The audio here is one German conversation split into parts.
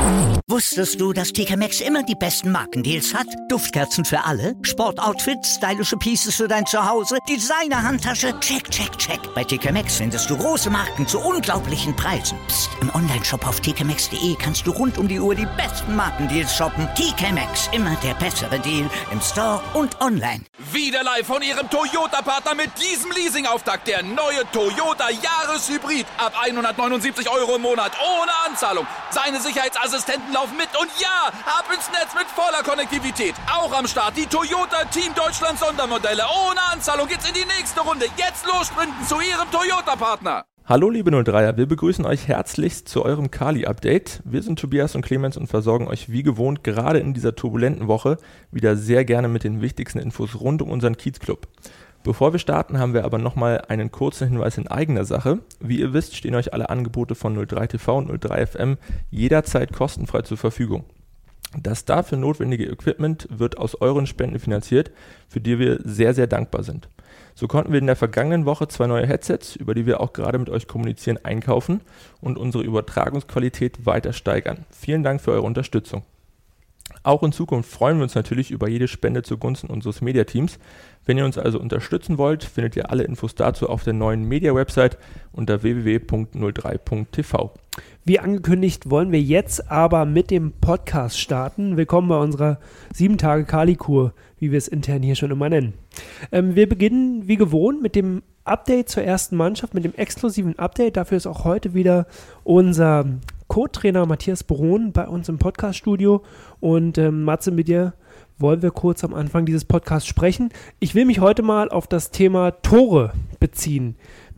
Wusstest du, dass TK Maxx immer die besten Markendeals hat? Duftkerzen für alle, Sportoutfits, stylische Pieces für dein Zuhause, Designer-Handtasche, check, check, check. Bei TK Maxx findest du große Marken zu unglaublichen Preisen. Psst. Im Onlineshop auf tkmaxx.de kannst du rund um die Uhr die besten Markendeals shoppen. TK Maxx, immer der bessere Deal im Store und online. Wieder live von Ihrem Toyota-Partner mit diesem Leasing-Auftakt. Der neue Toyota Jahreshybrid. Ab 179 € im Monat. Ohne Anzahlung. Seine Sicherheitsassistenten laufen mit. Und ja, ab ins Netz mit voller Konnektivität. Auch am Start die Toyota Team Deutschland Sondermodelle. Ohne Anzahlung geht's in die nächste Runde. Jetzt los sprinten zu Ihrem Toyota-Partner. Hallo liebe 03er, wir begrüßen euch herzlichst zu eurem Kali-Update. Wir sind Tobias und Clemens und versorgen euch wie gewohnt gerade in dieser turbulenten Woche wieder sehr gerne mit den wichtigsten Infos rund um unseren Kiezclub. Bevor wir starten, haben wir aber nochmal einen kurzen Hinweis in eigener Sache. Wie ihr wisst, stehen euch alle Angebote von 03TV und 03FM jederzeit kostenfrei zur Verfügung. Das dafür notwendige Equipment wird aus euren Spenden finanziert, für die wir sehr, sehr dankbar sind. So konnten wir in der vergangenen Woche 2 neue Headsets, über die wir auch gerade mit euch kommunizieren, einkaufen und unsere Übertragungsqualität weiter steigern. Vielen Dank für eure Unterstützung. Auch in Zukunft freuen wir uns natürlich über jede Spende zugunsten unseres Mediateams. Wenn ihr uns also unterstützen wollt, findet ihr alle Infos dazu auf der neuen Media-Website unter www.03.tv. Wie angekündigt wollen wir jetzt aber mit dem Podcast starten. Willkommen bei unserer 7-Tage-Kali-Kur, wie wir es intern hier schon immer nennen. Wir beginnen wie gewohnt mit dem Update zur ersten Mannschaft, mit dem exklusiven Update. Dafür ist auch heute wieder unser Co-Trainer Matthias Brohn bei uns im Podcast-Studio. Und Matze, mit dir wollen wir kurz am Anfang dieses Podcasts sprechen. Ich will mich heute mal auf das Thema Tore beziehen.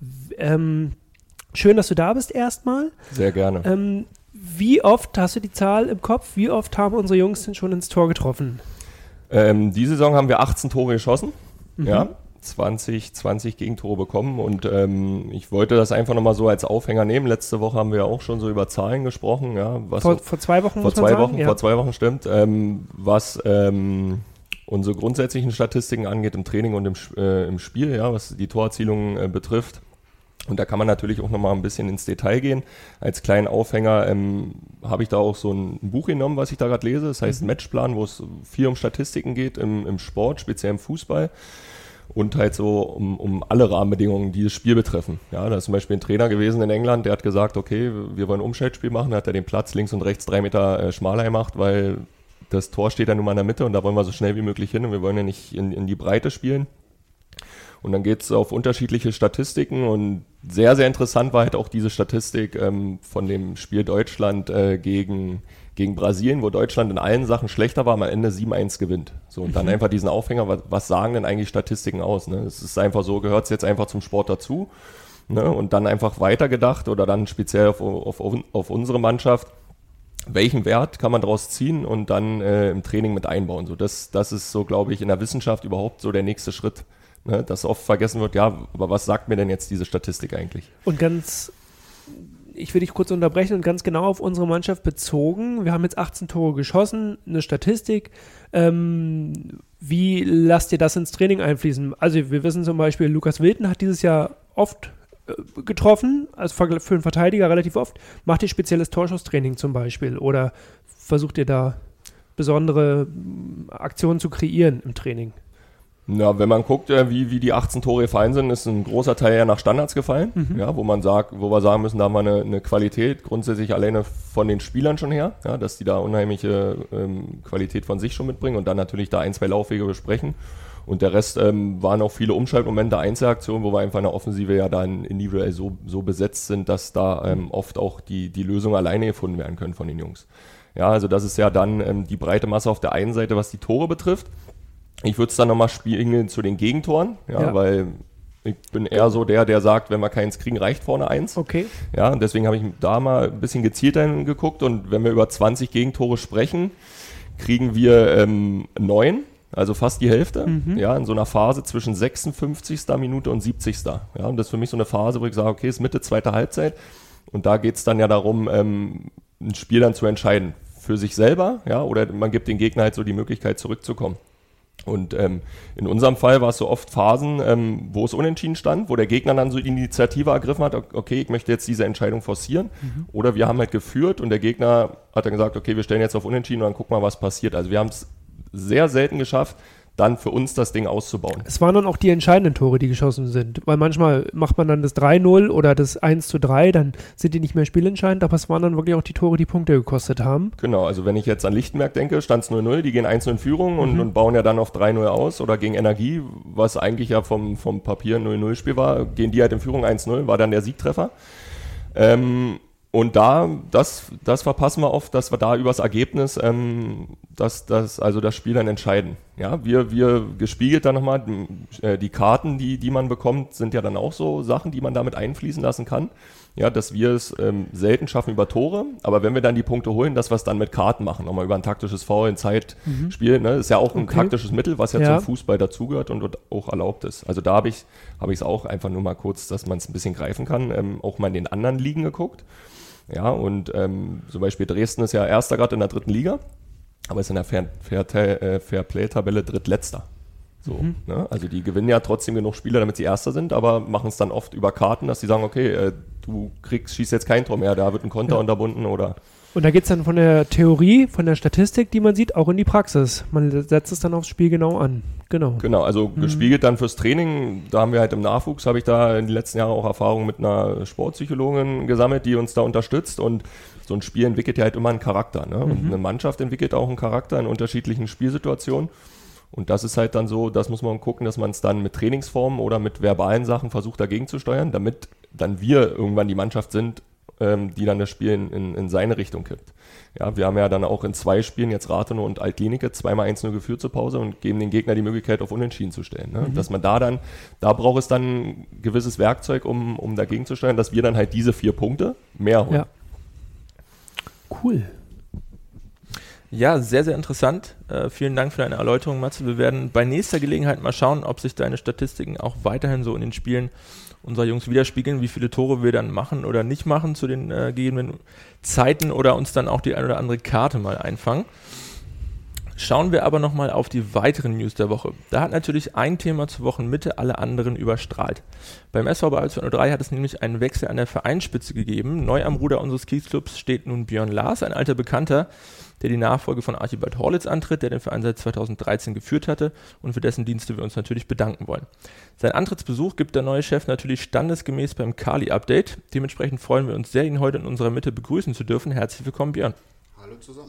Schön, dass du da bist erstmal. Sehr gerne. Wie oft, hast du die Zahl im Kopf, wie oft haben unsere Jungs denn schon ins Tor getroffen? Die Saison haben wir 18 Tore geschossen, ja, 20 Gegentore bekommen und ich wollte das einfach nochmal so als Aufhänger nehmen. Letzte Woche haben wir ja auch schon so über Zahlen gesprochen. Ja, was vor 2 Wochen vor 2 Wochen, ja. Vor 2 Wochen stimmt. Was unsere grundsätzlichen Statistiken angeht im Training und im Spiel, ja, was die Torerzielung betrifft. Und da kann man natürlich auch nochmal ein bisschen ins Detail gehen. Als kleinen Aufhänger habe ich da auch so ein Buch genommen, was ich da gerade lese. Das heißt Matchplan, wo es viel um Statistiken geht im Sport, speziell im Fußball. Und halt so um alle Rahmenbedingungen, die das Spiel betreffen. Ja, da ist zum Beispiel ein Trainer gewesen in England, der hat gesagt, okay, wir wollen ein Umschaltspiel machen. Da hat er den Platz links und rechts 3 Meter schmaler gemacht, weil das Tor steht ja nun mal in der Mitte und da wollen wir so schnell wie möglich hin und wir wollen ja nicht in die Breite spielen. Und dann geht es auf unterschiedliche Statistiken und sehr, sehr interessant war halt auch diese Statistik von dem Spiel Deutschland gegen Brasilien, wo Deutschland in allen Sachen schlechter war, am Ende 7-1 gewinnt. So, und dann einfach diesen Aufhänger, was sagen denn eigentlich Statistiken aus? Ne? Es ist einfach so, gehört es jetzt einfach zum Sport dazu, ne? Und dann einfach weitergedacht oder dann speziell auf unsere Mannschaft, welchen Wert kann man daraus ziehen und dann im Training mit einbauen. So, das ist so, glaube ich, in der Wissenschaft überhaupt so der nächste Schritt. Ne, dass oft vergessen wird, ja, aber was sagt mir denn jetzt diese Statistik eigentlich? Und ich will dich kurz unterbrechen und ganz genau auf unsere Mannschaft bezogen. Wir haben jetzt 18 Tore geschossen, eine Statistik. Wie lasst ihr das ins Training einfließen? Also wir wissen zum Beispiel, Lukas Wilton hat dieses Jahr oft getroffen, also für einen Verteidiger relativ oft. Macht ihr spezielles Torschusstraining zum Beispiel oder versucht ihr da besondere Aktionen zu kreieren im Training? Na, wenn man guckt, wie die 18 Tore gefallen sind, ist ein großer Teil ja nach Standards gefallen, ja, wo wir sagen müssen, da haben wir eine Qualität grundsätzlich alleine von den Spielern schon her, ja, dass die da unheimliche Qualität von sich schon mitbringen und dann natürlich da 1, 2 Laufwege besprechen. Und der Rest waren auch viele Umschaltmomente, Einzelaktionen, wo wir einfach in der Offensive ja dann individuell so besetzt sind, dass da oft auch die Lösungen alleine gefunden werden können von den Jungs. Ja, also das ist ja dann die breite Masse auf der einen Seite, was die Tore betrifft. Ich würde es dann nochmal spiegeln zu den Gegentoren, ja, weil ich bin eher so der sagt, wenn wir keins kriegen, reicht vorne 1. Okay. Ja, und deswegen habe ich da mal ein bisschen gezielter geguckt und wenn wir über 20 Gegentore sprechen, kriegen wir 9, also fast die Hälfte, ja, in so einer Phase zwischen 56. Minute und 70. Ja, und das ist für mich so eine Phase, wo ich sage, okay, ist Mitte, zweite Halbzeit und da geht es dann ja darum, ein Spiel dann zu entscheiden für sich selber, ja, oder man gibt den Gegner halt so die Möglichkeit zurückzukommen. Und in unserem Fall war es so oft Phasen, wo es unentschieden stand, wo der Gegner dann so die Initiative ergriffen hat, okay, ich möchte jetzt diese Entscheidung forcieren. Oder wir haben halt geführt und der Gegner hat dann gesagt, okay, wir stellen jetzt auf Unentschieden und dann gucken wir, was passiert. Also wir haben es sehr selten geschafft, dann für uns das Ding auszubauen. Es waren dann auch die entscheidenden Tore, die geschossen sind, weil manchmal macht man dann das 3-0 oder das 1-3, dann sind die nicht mehr spielentscheidend, aber es waren dann wirklich auch die Tore, die Punkte gekostet haben. Genau, also wenn ich jetzt an Lichtenberg denke, stand es 0-0, die gehen 1-0 in Führung und bauen ja dann auf 3-0 aus, oder gegen Energie, was eigentlich ja vom Papier 0-0-Spiel war, gehen die halt in Führung 1-0, war dann der Siegtreffer. Und das verpassen wir oft, dass wir da übers Ergebnis das Spiel dann entscheiden. Ja, wir gespiegelt dann nochmal, die Karten, die man bekommt, sind ja dann auch so Sachen, die man damit einfließen lassen kann. Ja, dass wir es selten schaffen über Tore, aber wenn wir dann die Punkte holen, dass wir es dann mit Karten machen, nochmal über ein taktisches Foul in Zeitspiel, ne, ist ja auch ein taktisches Mittel, was ja zum Fußball dazugehört und auch erlaubt ist. Also da habe ich es auch einfach nur mal kurz, dass man es ein bisschen greifen kann, auch mal in den anderen Ligen geguckt. Ja, und zum Beispiel Dresden ist ja Erster gerade in der 3. Liga, aber ist in der Fairplay-Tabelle Drittletzter. So, ne? Also die gewinnen ja trotzdem genug Spiele, damit sie Erster sind, aber machen es dann oft über Karten, dass sie sagen, okay, du schießt jetzt kein Tor mehr, da wird ein Konter unterbunden oder... Und da geht es dann von der Theorie, von der Statistik, die man sieht, auch in die Praxis. Man setzt es dann aufs Spiel genau an. Genau, also gespiegelt dann fürs Training, da haben wir halt im Nachwuchs, habe ich da in den letzten Jahren auch Erfahrungen mit einer Sportpsychologin gesammelt, die uns da unterstützt, und so ein Spiel entwickelt ja halt immer einen Charakter, ne? Und eine Mannschaft entwickelt auch einen Charakter in unterschiedlichen Spielsituationen, und das ist halt dann so, das muss man gucken, dass man es dann mit Trainingsformen oder mit verbalen Sachen versucht dagegen zu steuern, damit dann wir irgendwann die Mannschaft sind, die dann das Spiel in seine Richtung kippt. Ja, wir haben ja dann auch in 2 Spielen jetzt Rathenow und Alt-Glienicke 2-1-0 geführt zur Pause und geben den Gegner die Möglichkeit, auf Unentschieden zu stellen. Ne? Dass man da braucht es dann ein gewisses Werkzeug, um dagegen zu steuern, dass wir dann halt diese 4 Punkte mehr holen. Ja. Cool. Ja, sehr, sehr interessant. Vielen Dank für deine Erläuterung, Matze. Wir werden bei nächster Gelegenheit mal schauen, ob sich deine Statistiken auch weiterhin so in den Spielen unserer Jungs widerspiegeln, wie viele Tore wir dann machen oder nicht machen zu den gegebenen Zeiten oder uns dann auch die ein oder andere Karte mal einfangen. Schauen wir aber nochmal auf die weiteren News der Woche. Da hat natürlich ein Thema zur Wochenmitte alle anderen überstrahlt. Beim SV Balzweiler 03 hat es nämlich einen Wechsel an der Vereinsspitze gegeben. Neu am Ruder unseres Kiezclubs steht nun Björn Lars, ein alter Bekannter, der die Nachfolge von Archibald Horlitz antritt, der den Verein seit 2013 geführt hatte und für dessen Dienste wir uns natürlich bedanken wollen. Sein Antrittsbesuch gibt der neue Chef natürlich standesgemäß beim Kali-Update. Dementsprechend freuen wir uns sehr, ihn heute in unserer Mitte begrüßen zu dürfen. Herzlich willkommen, Björn. Hallo zusammen.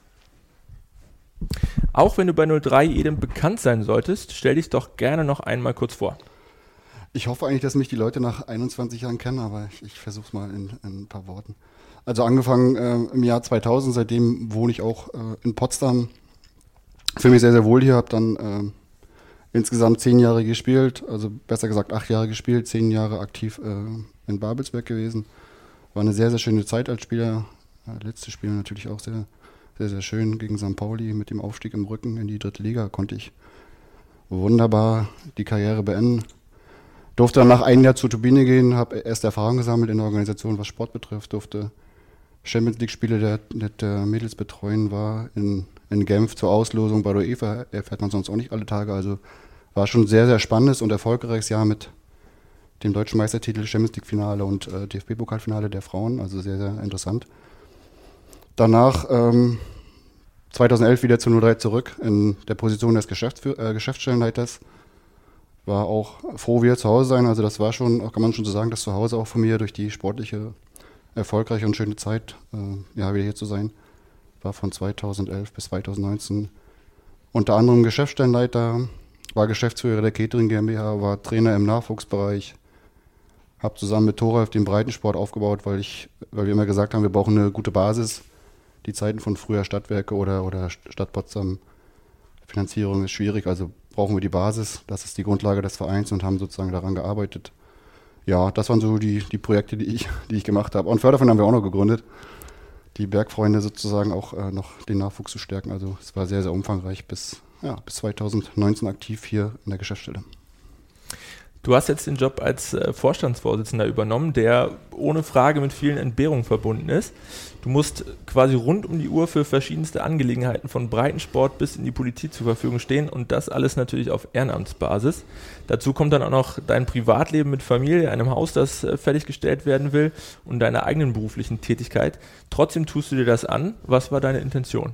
Auch wenn du bei 03 jedem bekannt sein solltest, stell dich doch gerne noch einmal kurz vor. Ich hoffe eigentlich, dass mich die Leute nach 21 Jahren kennen, aber ich versuche es mal in ein paar Worten. Also angefangen im Jahr 2000, seitdem wohne ich auch in Potsdam. Fühle mich sehr, sehr wohl hier, habe dann insgesamt 10 Jahre gespielt, also besser gesagt 8 Jahre gespielt, 10 Jahre aktiv in Babelsberg gewesen. War eine sehr, sehr schöne Zeit als Spieler. Letztes Spiel natürlich auch sehr, sehr, sehr schön gegen St. Pauli mit dem Aufstieg im Rücken in die 3. Liga. Konnte ich wunderbar die Karriere beenden. Durfte dann nach einem Jahr zur Turbine gehen, habe erste Erfahrung gesammelt in der Organisation, was Sport betrifft, durfte Champions League-Spiele der Mädels betreuen, war in Genf zur Auslosung bei der UEFA, erfährt man sonst auch nicht alle Tage, also war schon ein sehr, sehr spannendes und erfolgreiches Jahr mit dem deutschen Meistertitel, Champions League-Finale und DFB-Pokalfinale der Frauen, also sehr, sehr interessant. Danach 2011 wieder zu 03 zurück in der Position des Geschäftsstellenleiters. War auch froh, wieder zu Hause sein. Also das war schon, kann man schon so sagen, das Zuhause auch von mir durch die sportliche, erfolgreiche und schöne Zeit, wieder hier zu sein. War von 2011 bis 2019 unter anderem Geschäftsstellenleiter, war Geschäftsführer der Catering GmbH, war Trainer im Nachwuchsbereich, habe zusammen mit Thoralf den Breitensport aufgebaut, weil wir immer gesagt haben, wir brauchen eine gute Basis. Die Zeiten von früher Stadtwerke oder Stadt Potsdam, Finanzierung ist schwierig, also brauchen wir die Basis. Das ist die Grundlage des Vereins und haben sozusagen daran gearbeitet. Ja, das waren so die Projekte, die ich gemacht habe. Und Förderverein haben wir auch noch gegründet, die Bergfreunde sozusagen auch noch den Nachwuchs zu stärken. Also es war sehr, sehr umfangreich bis 2019 aktiv hier in der Geschäftsstelle. Du hast jetzt den Job als Vorstandsvorsitzender übernommen, der ohne Frage mit vielen Entbehrungen verbunden ist. Du musst quasi rund um die Uhr für verschiedenste Angelegenheiten von Breitensport bis in die Politik zur Verfügung stehen und das alles natürlich auf Ehrenamtsbasis. Dazu kommt dann auch noch dein Privatleben mit Familie, einem Haus, das fertiggestellt werden will und deiner eigenen beruflichen Tätigkeit. Trotzdem tust du dir das an. Was war deine Intention?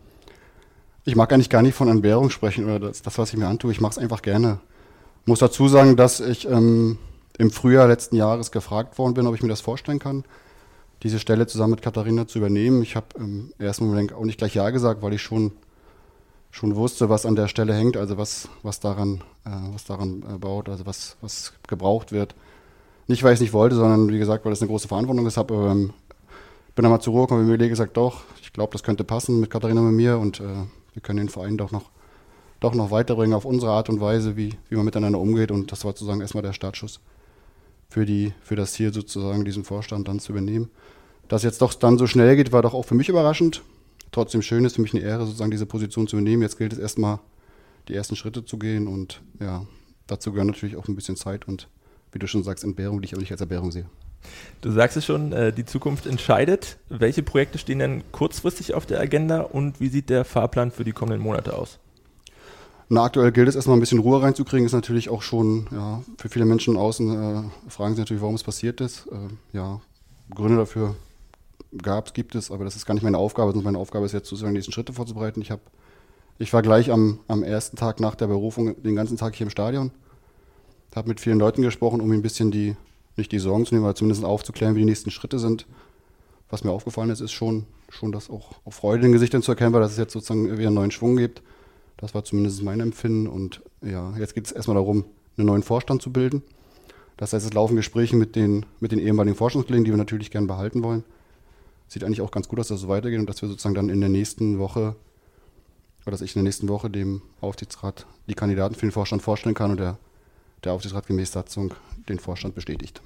Ich mag eigentlich gar nicht von Entbehrung sprechen oder das, was ich mir antue. Ich mache es einfach gerne. Ich muss dazu sagen, dass ich im Frühjahr letzten Jahres gefragt worden bin, ob ich mir das vorstellen kann, diese Stelle zusammen mit Katharina zu übernehmen. Ich habe im ersten Moment auch nicht gleich Ja gesagt, weil ich schon wusste, was an der Stelle hängt, also was daran baut, also was gebraucht wird. Nicht, weil ich es nicht wollte, sondern wie gesagt, weil es eine große Verantwortung ist. Bin dann mal zur Ruhe gekommen und mir gesagt, doch, ich glaube, das könnte passen mit Katharina und mit mir und wir können den Verein doch noch weiterbringen auf unsere Art und Weise, wie man miteinander umgeht. Und das war sozusagen erstmal der Startschuss für das Ziel sozusagen, diesen Vorstand dann zu übernehmen. Dass jetzt doch dann so schnell geht, war doch auch für mich überraschend. Trotzdem schön ist für mich eine Ehre, sozusagen diese Position zu übernehmen. Jetzt gilt es erstmal, die ersten Schritte zu gehen und ja, dazu gehört natürlich auch ein bisschen Zeit und wie du schon sagst, Entbehrung, die ich auch nicht als Entbehrung sehe. Du sagst es schon, die Zukunft entscheidet. Welche Projekte stehen denn kurzfristig auf der Agenda und wie sieht der Fahrplan für die kommenden Monate aus? Na, aktuell gilt es erstmal ein bisschen Ruhe reinzukriegen, ist natürlich auch schon, ja, für viele Menschen außen fragen sich natürlich, warum es passiert ist. Gründe dafür gibt es, aber das ist gar nicht meine Aufgabe, sondern meine Aufgabe ist jetzt sozusagen die nächsten Schritte vorzubereiten. Ich war gleich am ersten Tag nach der Berufung den ganzen Tag hier im Stadion, habe mit vielen Leuten gesprochen, um ein bisschen nicht die Sorgen zu nehmen, aber zumindest aufzuklären, wie die nächsten Schritte sind. Was mir aufgefallen ist schon das auch auf Freude in den Gesichtern zu erkennen war, dass es jetzt sozusagen wieder einen neuen Schwung gibt. Das war zumindest mein Empfinden und ja, jetzt geht es erstmal darum, einen neuen Vorstand zu bilden. Das heißt, es laufen Gespräche mit den ehemaligen Vorstandskollegen, die wir natürlich gerne behalten wollen. Sieht eigentlich auch ganz gut aus, dass es so weitergeht und dass wir sozusagen dann in der nächsten Woche, oder dass ich in der nächsten Woche dem Aufsichtsrat die Kandidaten für den Vorstand vorstellen kann und der Aufsichtsrat gemäß Satzung den Vorstand bestätigt.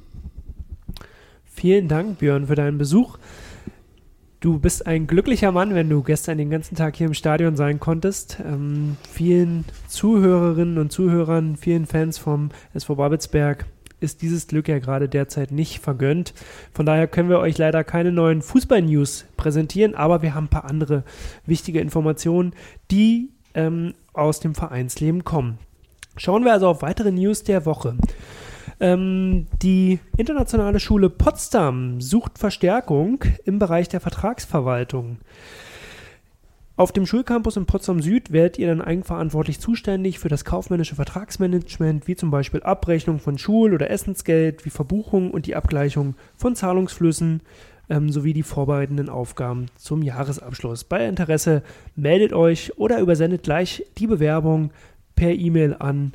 Vielen Dank, Björn, für deinen Besuch. Du bist ein glücklicher Mann, wenn du gestern den ganzen Tag hier im Stadion sein konntest. Vielen Zuhörerinnen und Zuhörern, vielen Fans vom SV Babelsberg ist dieses Glück ja gerade derzeit nicht vergönnt. Von daher können wir euch leider keine neuen Fußball-News präsentieren, aber wir haben ein paar andere wichtige Informationen, die aus dem Vereinsleben kommen. Schauen wir also auf weitere News der Woche. Die Internationale Schule Potsdam sucht Verstärkung im Bereich der Vertragsverwaltung. Auf dem Schulcampus in Potsdam Süd werdet ihr dann eigenverantwortlich zuständig für das kaufmännische Vertragsmanagement, wie zum Beispiel Abrechnung von Schul- oder Essensgeld, wie Verbuchung und die Abgleichung von Zahlungsflüssen sowie die vorbereitenden Aufgaben zum Jahresabschluss. Bei Interesse meldet euch oder übersendet gleich die Bewerbung per E-Mail an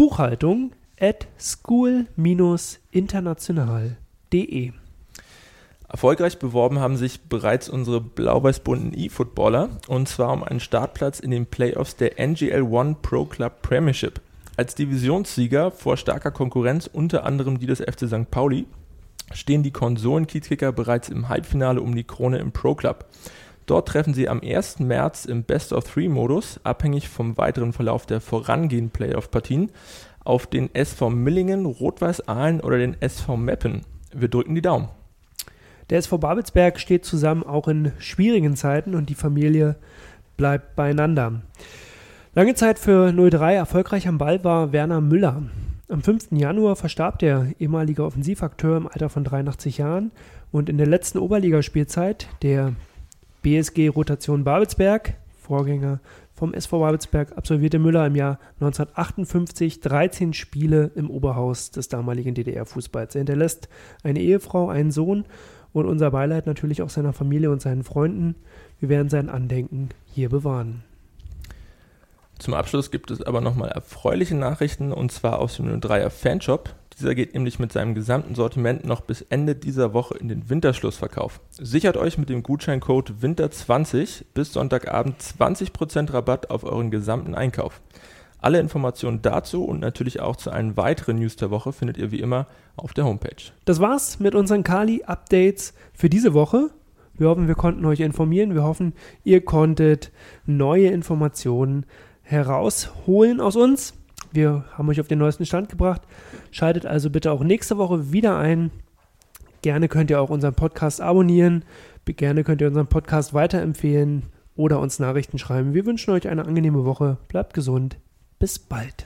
buchhaltung@school-international.de. Erfolgreich beworben haben sich bereits unsere blau-weiß-bunten E-Footballer und zwar um einen Startplatz in den Playoffs der NGL One Pro Club Premiership. Als Divisionssieger vor starker Konkurrenz, unter anderem die des FC St. Pauli, stehen die Konsolen-Kiezkicker bereits im Halbfinale um die Krone im Pro Club. Dort treffen sie am 1. März im Best-of-3-Modus, abhängig vom weiteren Verlauf der vorangehenden Playoff-Partien, auf den SV Millingen, Rot-Weiß Aalen oder den SV Meppen. Wir drücken die Daumen. Der SV Babelsberg steht zusammen auch in schwierigen Zeiten und die Familie bleibt beieinander. Lange Zeit für 03 erfolgreich am Ball war Werner Müller. Am 5. Januar verstarb der ehemalige Offensivakteur im Alter von 83 Jahren und in der letzten Oberligaspielzeit der BSG Rotation Babelsberg, Vorgänger vom SV Babelsberg, absolvierte Müller im Jahr 1958 13 Spiele im Oberhaus des damaligen DDR-Fußballs. Er hinterlässt eine Ehefrau, einen Sohn und unser Beileid natürlich auch seiner Familie und seinen Freunden. Wir werden sein Andenken hier bewahren. Zum Abschluss gibt es aber nochmal erfreuliche Nachrichten und zwar aus dem 03er Fanshop. Dieser geht nämlich mit seinem gesamten Sortiment noch bis Ende dieser Woche in den Winterschlussverkauf. Sichert euch mit dem Gutscheincode WINTER20 bis Sonntagabend 20% Rabatt auf euren gesamten Einkauf. Alle Informationen dazu und natürlich auch zu allen weiteren News der Woche findet ihr wie immer auf der Homepage. Das war's mit unseren Kali-Updates für diese Woche. Wir hoffen, wir konnten euch informieren. Wir hoffen, ihr konntet neue Informationen herausholen aus uns. Wir haben euch auf den neuesten Stand gebracht. Schaltet also bitte auch nächste Woche wieder ein. Gerne könnt ihr auch unseren Podcast abonnieren. Gerne könnt ihr unseren Podcast weiterempfehlen oder uns Nachrichten schreiben. Wir wünschen euch eine angenehme Woche. Bleibt gesund. Bis bald.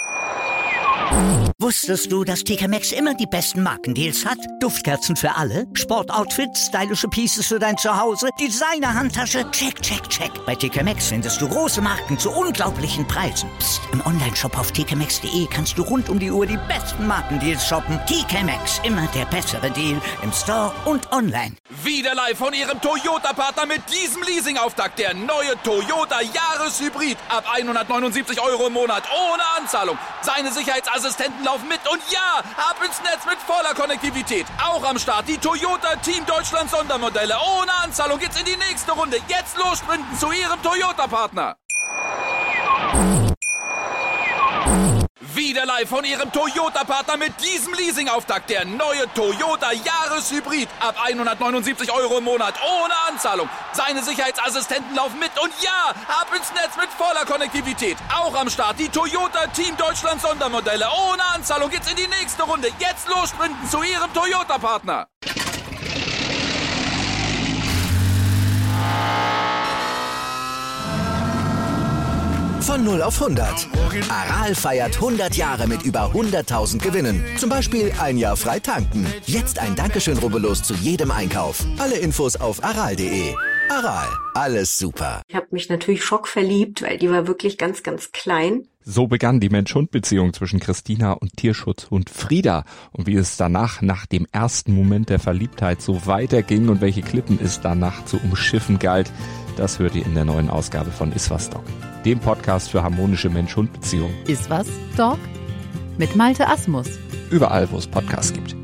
Wusstest du, dass TK Maxx immer die besten Markendeals hat? Duftkerzen für alle, Sportoutfits, stylische Pieces für dein Zuhause, Designer-Handtasche, check, check, check. Bei TK Maxx findest du große Marken zu unglaublichen Preisen. Psst. Im Onlineshop auf tkmaxx.de kannst du rund um die Uhr die besten Markendeals shoppen. TK Maxx, immer der bessere Deal im Store und online. Wieder live von Ihrem Toyota-Partner mit diesem Leasing-Auftakt. Der neue Toyota Jahreshybrid. Ab 179 € im Monat ohne Anzahlung. Seine Sicherheitsassistenten laufen mit und ja, ab ins Netz mit voller Konnektivität. Auch am Start die Toyota Team Deutschland Sondermodelle. Ohne Anzahlung geht's in die nächste Runde. Jetzt los sprinten zu Ihrem Toyota-Partner. Wieder live von Ihrem Toyota-Partner mit diesem Leasing-Auftakt. Der neue Toyota Jahreshybrid. Ab 179 € im Monat ohne Anzahlung. Seine Sicherheitsassistenten laufen mit und ja, ab ins Netz mit voller Konnektivität. Auch am Start die Toyota Team Deutschland Sondermodelle. Ohne Anzahlung geht's in die nächste Runde. Jetzt los sprinten zu Ihrem Toyota-Partner. Von 0 auf 100. Aral feiert 100 Jahre mit über 100.000 Gewinnen. Zum Beispiel ein Jahr frei tanken. Jetzt ein Dankeschön, rubbellos zu jedem Einkauf. Alle Infos auf aral.de. Aral, alles super. Ich habe mich natürlich schockverliebt, weil die war wirklich ganz, ganz klein. So begann die Mensch-Hund-Beziehung zwischen Christina und Tierschutzhund Frieda. Und wie es danach, nach dem ersten Moment der Verliebtheit, so weiterging und welche Klippen es danach zu umschiffen galt, das hört ihr in der neuen Ausgabe von Iswas Dog, dem Podcast für harmonische Mensch-Hund-Beziehungen. Iswas Dog mit Malte Asmus. Überall, wo es Podcasts gibt.